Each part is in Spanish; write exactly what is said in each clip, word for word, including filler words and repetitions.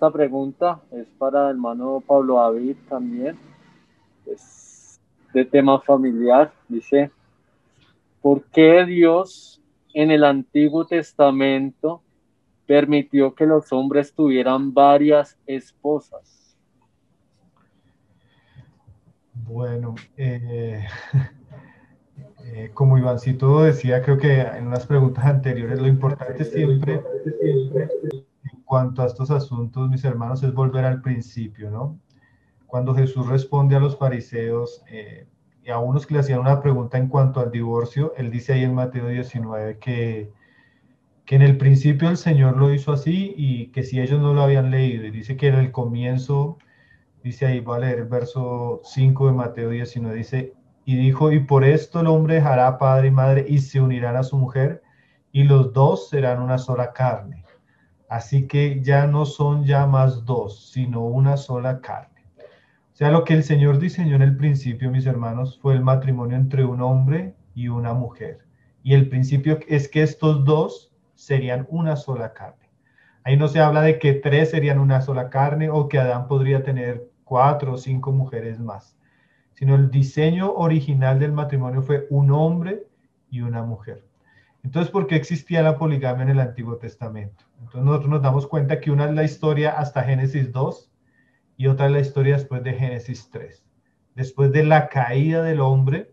esta pregunta, es para el hermano Pablo David también, es de tema familiar. Dice, ¿por qué Dios en el Antiguo Testamento permitió que los hombres tuvieran varias esposas? Bueno, eh, eh, como Ivancito decía, creo que en unas preguntas anteriores, lo importante siempre en cuanto a estos asuntos, mis hermanos, es volver al principio, ¿no? Cuando Jesús responde a los fariseos eh, y a unos que le hacían una pregunta en cuanto al divorcio, él dice ahí en Mateo diecinueve que, que en el principio el Señor lo hizo así y que si ellos no lo habían leído, y dice que en el comienzo, dice ahí, voy a leer el verso cinco de Mateo diecinueve, dice, y dijo, y por esto el hombre dejará padre y madre y se unirán a su mujer, y los dos serán una sola carne. Así que ya no son ya más dos, sino una sola carne. O sea, lo que el Señor diseñó en el principio, mis hermanos, fue el matrimonio entre un hombre y una mujer. Y el principio es que estos dos serían una sola carne. Ahí no se habla de que tres serían una sola carne o que Adán podría tener cuatro o cinco mujeres más, sino el diseño original del matrimonio fue un hombre y una mujer. Entonces, ¿por qué existía la poligamia en el Antiguo Testamento? Entonces nosotros nos damos cuenta que una es la historia hasta Génesis dos y otra es la historia después de Génesis tres. Después de la caída del hombre,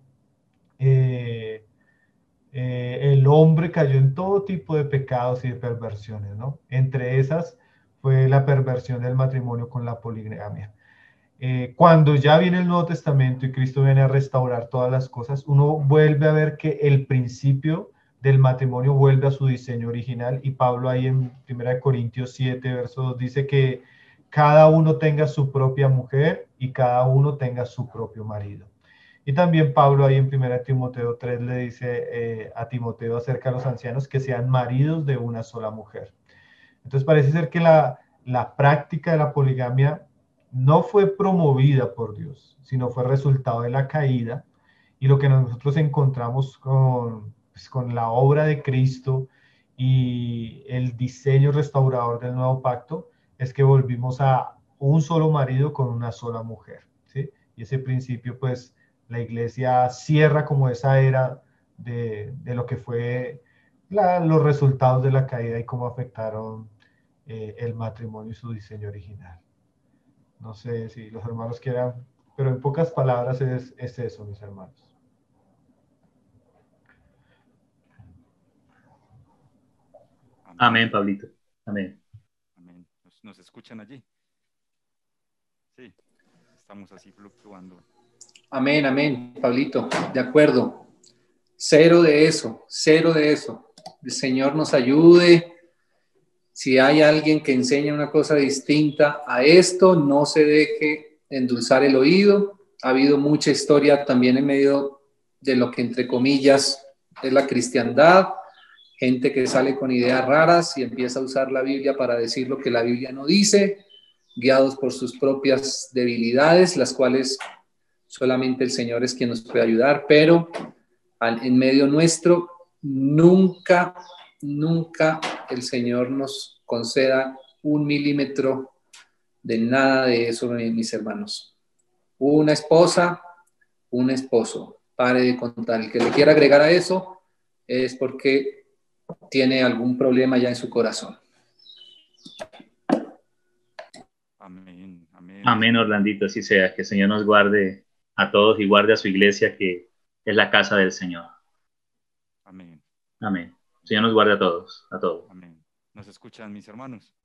eh, eh, el hombre cayó en todo tipo de pecados y de perversiones, ¿no? Entre esas fue la perversión del matrimonio con la poligamia. Eh, cuando ya viene el Nuevo Testamento y Cristo viene a restaurar todas las cosas, uno vuelve a ver que el principio del matrimonio vuelve a su diseño original, y Pablo ahí en primera Corintios siete, verso dos, dice que cada uno tenga su propia mujer y cada uno tenga su propio marido. Y también Pablo ahí en primera Timoteo tres le dice eh, a Timoteo acerca de los ancianos que sean maridos de una sola mujer. Entonces parece ser que la, la práctica de la poligamia no fue promovida por Dios, sino fue resultado de la caída, y lo que nosotros encontramos con, pues, con la obra de Cristo y el diseño restaurador del nuevo pacto es que volvimos a un solo marido con una sola mujer, ¿sí? Y ese principio, pues, la iglesia cierra como esa era de, de lo que fue la, los resultados de la caída y cómo afectaron eh, el matrimonio y su diseño original. No sé si los hermanos quieran, pero en pocas palabras es, es eso, mis hermanos. Amén. Amén, Pablito. Amén. Amén. ¿Nos, nos escuchan allí? Sí, estamos así fluctuando. Amén, amén, Pablito, de acuerdo. Cero de eso, cero de eso. El Señor nos ayude. Si hay alguien que enseña una cosa distinta a esto, no se deje endulzar el oído. Ha habido mucha historia también en medio de lo que, entre comillas, es la cristiandad. Gente que sale con ideas raras y empieza a usar la Biblia para decir lo que la Biblia no dice, guiados por sus propias debilidades, las cuales solamente el Señor es quien nos puede ayudar, pero en medio nuestro nunca, nunca el Señor nos conceda un milímetro de nada de eso, mis hermanos. Una esposa, un esposo. Pare de contar. El que le quiera agregar a eso es porque tiene algún problema ya en su corazón. Amén, amén. Amén, Orlandito, así sea. Que el Señor nos guarde a todos y guarde a su iglesia, que es la casa del Señor. Amén. Amén. El Señor nos guarde a todos, a todos. Amén. ¿Nos escuchan, mis hermanos?